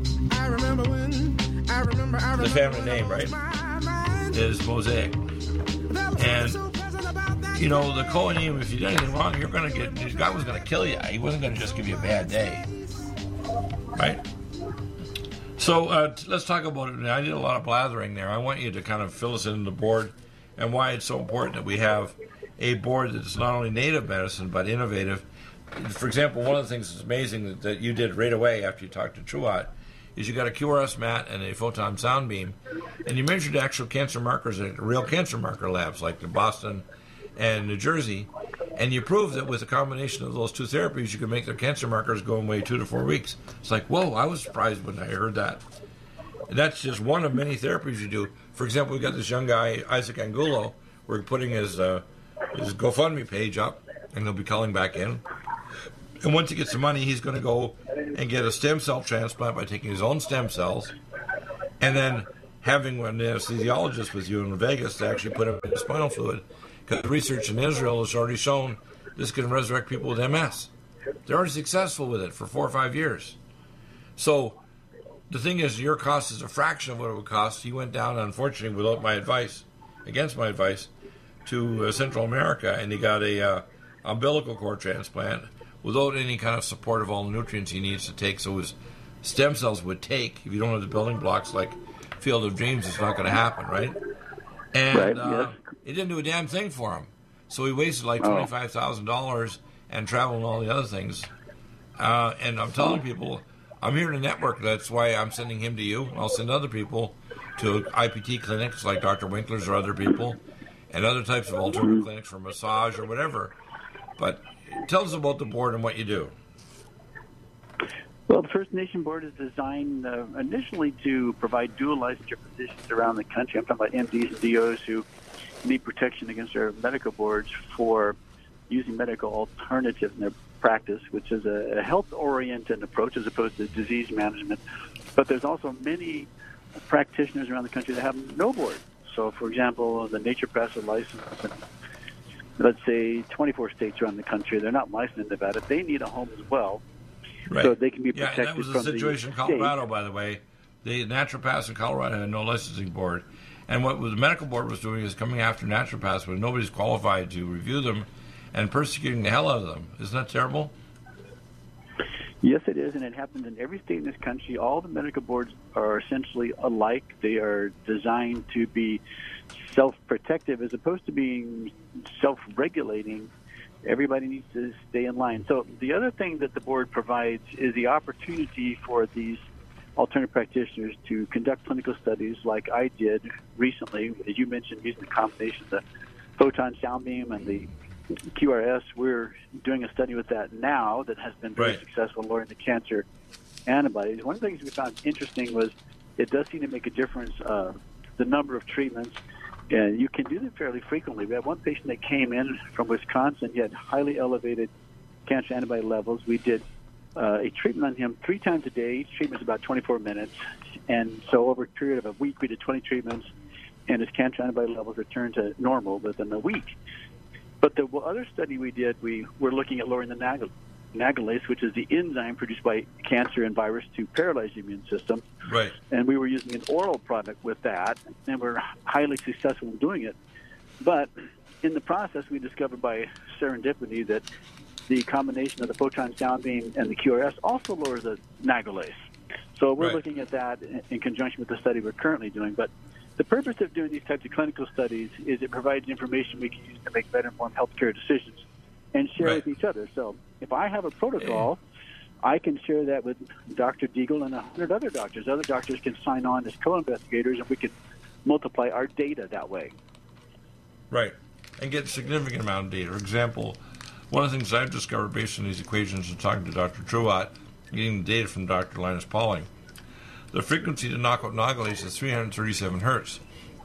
The family name, right, is Mosaic. And, you know, the Kohanim, if you did anything wrong, God was going to kill you. He wasn't going to just give you a bad day. Right? So let's talk about it. I did a lot of blathering there. I want you to kind of fill us in the board and why it's so important that we have a board that's not only native medicine but innovative. For example, one of the things that's amazing that you did right away after you talked to Truat is you got a QRS mat and a photon sound beam, and you measured actual cancer markers at real cancer marker labs like the Boston and New Jersey, and you proved that with a combination of those two therapies, you could make their cancer markers go away 2 to 4 weeks. It's like, whoa, I was surprised when I heard that. And that's just one of many therapies you do. For example, we got this young guy, Isaac Angulo. We're putting his GoFundMe page up, and he'll be calling back in. And once he gets the money, he's going to go and get a stem cell transplant by taking his own stem cells, and then having an anesthesiologist with you in Vegas to actually put him in spinal fluid, because research in Israel has already shown this can resurrect people with MS. They're already successful with it for 4 or 5 years. So the thing is, your cost is a fraction of what it would cost. He went down, unfortunately, without my advice, against my advice, to Central America, and he got a umbilical cord transplant without any kind of support of all the nutrients he needs to take. So his stem cells would take, if you don't have the building blocks like Field of Dreams, it's not going to happen, right? And it didn't do a damn thing for him. So he wasted like $25,000 and travel and all the other things. And I'm telling people, I'm here to network. That's why I'm sending him to you. I'll send other people to IPT clinics like Dr. Winkler's or other people, and other types of alternative clinics for massage or whatever. But tell us about the board and what you do. Well, the First Nation Board is designed initially to provide dual licensure positions around the country. I'm talking about MDs and DOs who need protection against their medical boards for using medical alternatives in their practice, which is a health-oriented approach as opposed to disease management. But there's also many practitioners around the country that have no board. So, for example, the naturopaths are licensed in, let's say, 24 states around the country. They're not licensed in Nevada. They need a home as well. Right. So they can be protected that was from the situation in Colorado, state. by the way. The naturopaths in Colorado had no licensing board. And what the medical board was doing is coming after naturopaths when nobody's qualified to review them and persecuting the hell out of them. Isn't that terrible? Yes, it is, and it happens in every state in this country. All the medical boards are essentially alike. They are designed to be self-protective as opposed to being self-regulating. Everybody needs to stay in line. So the other thing that the board provides is the opportunity for these alternative practitioners to conduct clinical studies like I did recently, as you mentioned, using the combination of the photon sound beam and the QRS. We're doing a study with that now that has been very successful in lowering the cancer antibodies. One of the things we found interesting was it does seem to make a difference, the number of treatments, and you can do them fairly frequently. We had one patient that came in from Wisconsin. He had highly elevated cancer antibody levels. We did a treatment on him 3 times a day. Each treatment is about 24 minutes. And so over a period of a week, we did 20 treatments, and his cancer antibody levels returned to normal within a week. But the other study we did, we were looking at lowering the nagalase, which is the enzyme produced by cancer and virus to paralyze the immune system. Right. And we were using an oral product with that, and we're highly successful in doing it. But in the process, we discovered by serendipity that the combination of the photon sound beam and the QRS also lowers the nagalase. So we're looking at that in conjunction with the study we're currently doing. But the purpose of doing these types of clinical studies is it provides information we can use to make better informed healthcare decisions and share with each other. So if I have a protocol, I can share that with Dr. Deagle and 100 other doctors. Other doctors can sign on as co-investigators, and we can multiply our data that way. Right. And get a significant amount of data. For example, one of the things I've discovered based on these equations and talking to Dr. Truott, getting the data from Dr. Linus Pauling, the frequency to knock out nagalase is 337 hertz.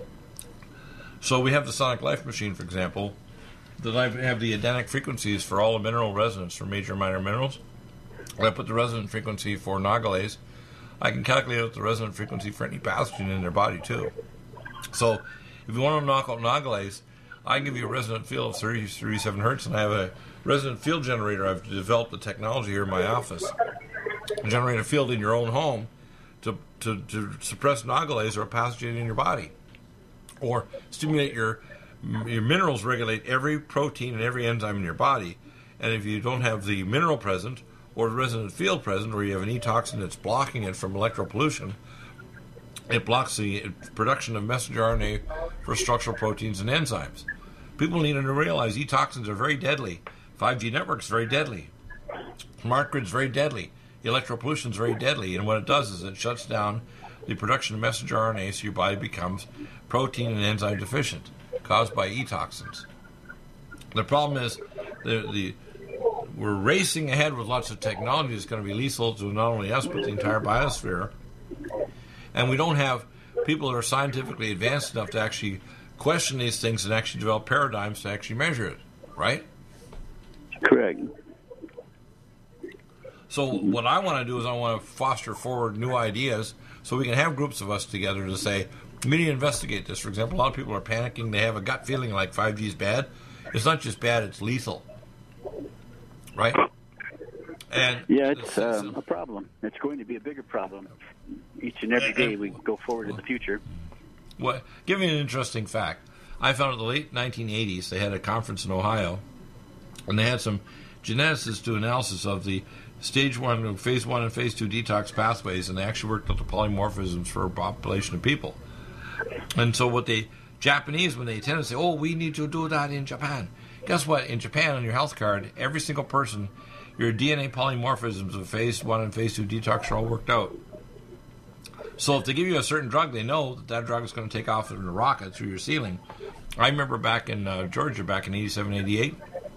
So we have the Sonic Life machine, for example, that I have the Adenic frequencies for all the mineral resonance for major and minor minerals. When I put the resonant frequency for nagalase, I can calculate out the resonant frequency for any pathogen in their body, too. So if you want to knock out nagalase, I can give you a resonant field of 37 hertz, and I have a resonant field generator. I've developed the technology here in my office. Generate a field in your own home to suppress nagalase or a pathogen in your body, or stimulate your minerals. Regulate every protein and every enzyme in your body, and if you don't have the mineral present or the resonant field present, or you have an E-toxin that's blocking it from electropollution, it blocks the production of messenger RNA for structural proteins and enzymes. People need to realize E-toxins are very deadly. 5G networks is very deadly. Smart grid is very deadly. Electropollution is very deadly, and what it does is it shuts down the production of messenger RNA, so your body becomes protein and enzyme deficient, caused by E-toxins. The problem is we're racing ahead with lots of technology that's going to be lethal to not only us but the entire biosphere, and we don't have people that are scientifically advanced enough to actually question these things and actually develop paradigms to actually measure it, right? Correct. So what I want to do is I want to foster forward new ideas so we can have groups of us together to say, we need to investigate this. For example, a lot of people are panicking. They have a gut feeling like 5G is bad. It's not just bad, it's lethal. Right? And yeah, it's a problem. It's going to be a bigger problem each and every day we go forward in the future. Well, give you an interesting fact. I found in the late 1980s, they had a conference in Ohio, and they had some geneticists do analysis of the phase 1 and phase 2 detox pathways, and they actually worked out the polymorphisms for a population of people. And so what the Japanese, when they tend to say, oh, we need to do that in Japan. Guess what? In Japan, on your health card, every single person, your DNA polymorphisms of phase 1 and phase 2 detox are all worked out. So if they give you a certain drug, they know that that drug is going to take off in a rocket through your ceiling. I remember back in Georgia, back in 87, 88,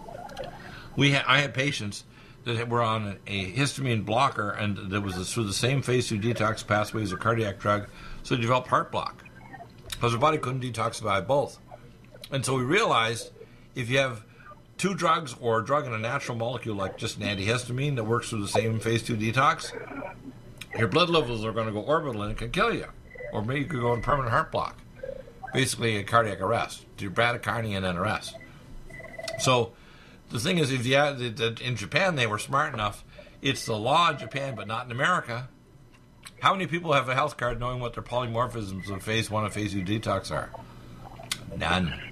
I had patients that were on a histamine blocker, and that was through the same phase 2 detox pathway as a cardiac drug, so they developed heart block because their body couldn't detoxify both. And so we realized if you have two drugs or a drug in a natural molecule like just an antihistamine that works through the same phase 2 detox, your blood levels are going to go orbital and it can kill you. Or maybe you could go into permanent heart block, basically a cardiac arrest, to bradycardia and then arrest. So the thing is, if in Japan they were smart enough, it's the law in Japan but not in America. How many people have a health card knowing what their polymorphisms of phase 1 and phase 2 detox are? None.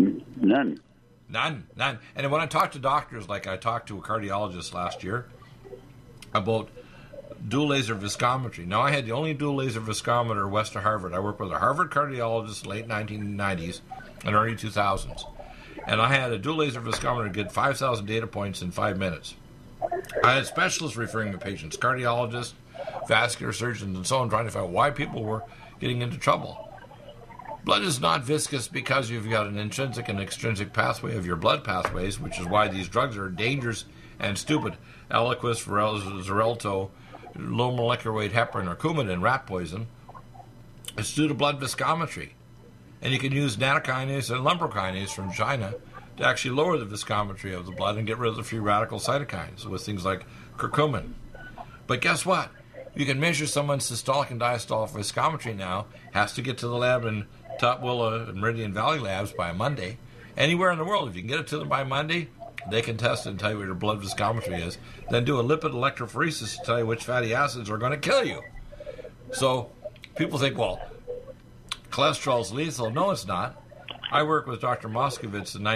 None. And when I talk to doctors, like I talked to a cardiologist last year about dual laser viscometry. Now, I had the only dual laser viscometer west of Harvard. I worked with a Harvard cardiologist late 1990s and early 2000s. And I had a dual laser viscometer that get 5,000 data points in 5 minutes. I had specialists referring to patients, cardiologists, vascular surgeons, and so on, trying to find out why people were getting into trouble. Blood is not viscous because you've got an intrinsic and extrinsic pathway of your blood pathways, which is why these drugs are dangerous and stupid. Eliquis, Xarelto, low molecular weight heparin, or Coumadin, rat poison. It's due to blood viscometry. And you can use nattokinase and lumbrokinase from China to actually lower the viscometry of the blood and get rid of the free radical cytokines with things like curcumin. But guess what? You can measure someone's systolic and diastolic viscometry now. Has to get to the lab in Tutwiler and Meridian Valley labs by Monday. Anywhere in the world, if you can get it to them by Monday, they can test it and tell you what your blood viscometry is. Then do a lipid electrophoresis to tell you which fatty acids are going to kill you. So people think, well, cholesterol's lethal. No, it's not. I worked with Dr. Moskovitz in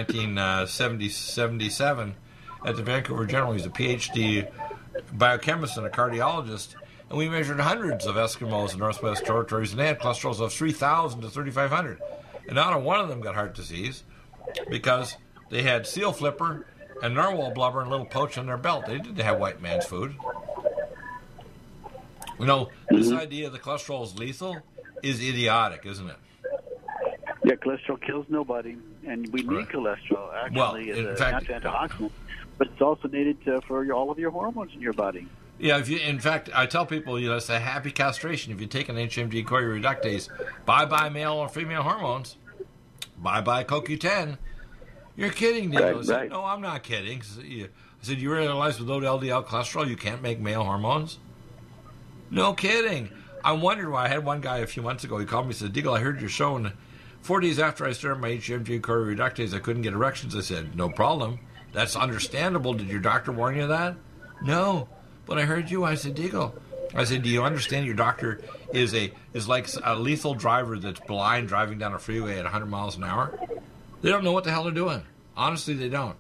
1977 at the Vancouver General. He's a PhD biochemist and a cardiologist, and we measured hundreds of Eskimos in Northwest Territories, and they had cholesterols of 3,000 to 3,500. And not one of them got heart disease because they had seal flipper and narwhal blubber and a little pouch on their belt. They didn't have white man's food. You know, this idea that cholesterol is lethal is idiotic, isn't it? Yeah, cholesterol kills nobody, and we need cholesterol actually as an antioxidant, but it's also needed for all of your hormones in your body. Yeah, in fact, I tell people, it's a happy castration. If you take an HMG CoQ reductase, bye-bye male or female hormones, bye-bye CoQ10. You're kidding, Neil. I said, no, I'm not kidding. I said, you realize without LDL cholesterol, you can't make male hormones? No kidding. I wondered why. I had one guy a few months ago. He called me and said, Deagle, I heard your show, and 4 days after I started my HMG CoQ reductase, I couldn't get erections. I said, no problem. That's understandable. Did your doctor warn you of that? No. But I heard you. I said, Deagle. I said, do you understand your doctor is like a lethal driver that's blind driving down a freeway at 100 miles an hour? They don't know what the hell they're doing. Honestly, they don't.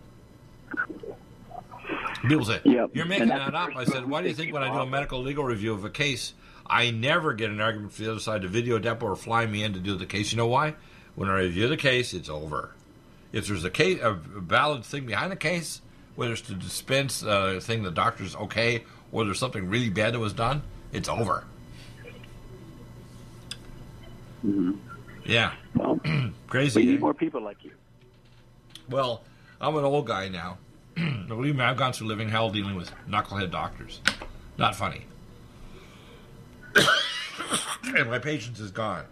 People say, you're making that up. I said, why do you think when I do a medical legal review of a case, I never get an argument for the other side to video depot or fly me in to do the case? You know why? When I review the case, it's over. If there's a valid thing behind the case, whether it's to dispense a thing the doctor's okay, or there's something really bad that was done, it's over. Mm-hmm. Yeah. Well, crazy. We need more people like you. Well, I'm an old guy now. Believe me, I've gone through living hell dealing with knucklehead doctors. Not funny. And my patience is gone.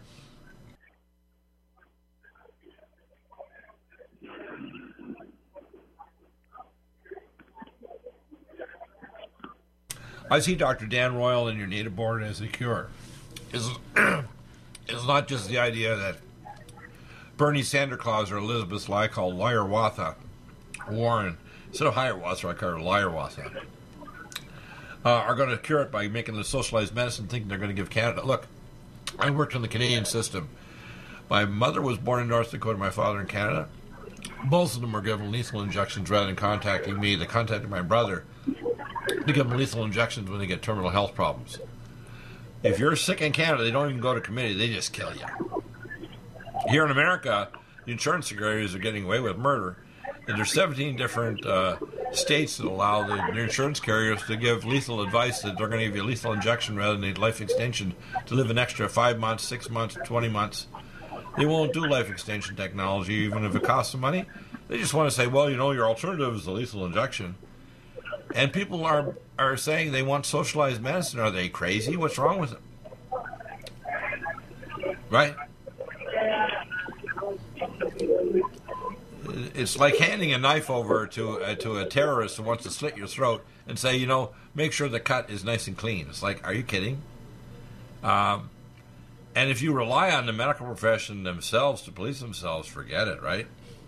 I see Dr. Dan Royal in your native born as a cure. It's not just the idea that Bernie Santa Claus or Elizabeth Lai called Liarwatha Warren, instead of Hiawatha, I call her Liarwatha, are going to cure it by making the socialized medicine, thinking they're going to give Canada. Look, I worked in the Canadian system. My mother was born in North Dakota, my father in Canada. Both of them were given lethal injections rather than contacting me. They contacted my brother to give them lethal injections when they get terminal health problems. If you're sick in Canada, they don't even go to committee. They just kill you. Here in America, the insurance carriers are getting away with murder. And there's 17 different states that allow the insurance carriers to give lethal advice that they're going to give you a lethal injection rather than a life extension to live an extra 5 months, 6 months, 20 months. They won't do life extension technology, even if it costs them money. They just want to say, well, your alternative is the lethal injection. And people are saying they want socialized medicine. Are they crazy? What's wrong with them? Right? It's like handing a knife over to a terrorist who wants to slit your throat and say, make sure the cut is nice and clean. It's like, are you kidding? And if you rely on the medical profession themselves to police themselves, forget it, right?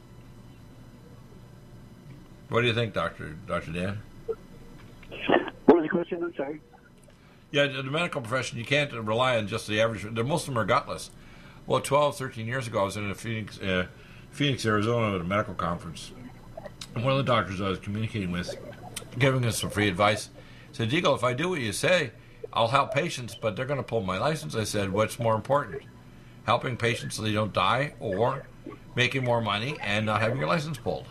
What do you think, Dr. Dan? What was the question? I'm sorry. Yeah, the medical profession, you can't rely on just the average. Most of them are gutless. Well, 12, 13 years ago, I was in Phoenix, Arizona at a medical conference. And one of the doctors I was communicating with, giving us some free advice, said, Deagle, if I do what you say, I'll help patients, but they're going to pull my license. I said, what's more important? Helping patients so they don't die, or making more money and not having your license pulled?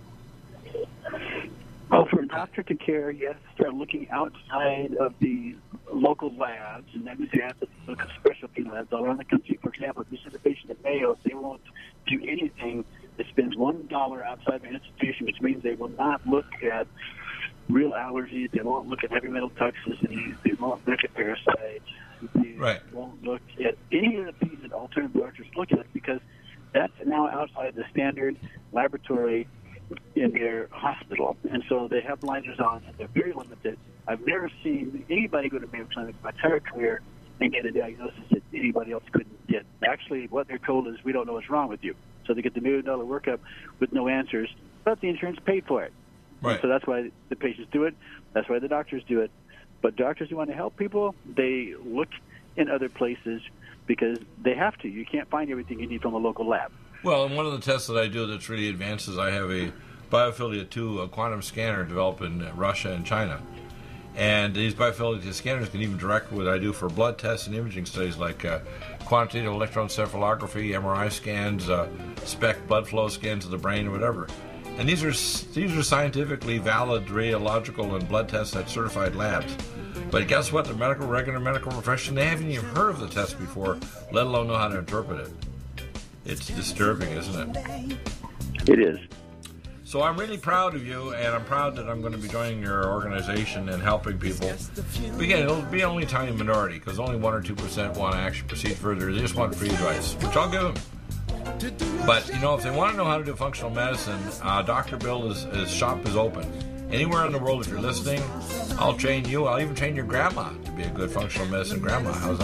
Well, for a doctor to care, you have to start looking outside of the local labs, and that means you have to look at specialty labs all around the country. For example, if you send a patient at Mayo, they won't do anything that spends $1 outside the institution, which means they will not look at real allergies, they won't look at heavy metal toxicity, they won't look at parasites, they won't look at any of the things that alternative doctors look at, because that's now outside the standard laboratory in their hospital. And so they have blinders on, and they're very limited. I've never seen anybody go to Mayo Clinic my entire career and get a diagnosis that anybody else couldn't get. Actually, what they're told is, we don't know what's wrong with you. So they get the $1 million workup with no answers, but the insurance paid for it. Right. So that's why the patients do it. That's why the doctors do it. But doctors who want to help people, they look in other places because they have to. You can't find everything you need from a local lab. Well, and one of the tests that I do that's really advanced is I have a Biophilia 2 a quantum scanner developed in Russia and China. And these Biophilia scanners can even direct what I do for blood tests and imaging studies like quantitative electroencephalography, MRI scans, SPECT blood flow scans of the brain, or whatever. And these are scientifically valid radiological and blood tests at certified labs. But guess what? The regular medical profession, they haven't even heard of the test before, let alone know how to interpret it. It's disturbing, isn't it? It is. So I'm really proud of you, and I'm proud that I'm going to be joining your organization and helping people. But again, it'll be only a tiny minority, because only 1 or 2% want to actually proceed further. They just want free advice, which I'll give them. But, if they want to know how to do functional medicine, Dr. Bill, his shop is open. Anywhere in the world, if you're listening, I'll train you. I'll even train your grandma to be a good functional medicine grandma. How's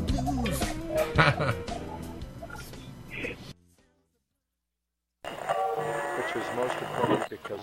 that? Which was most important because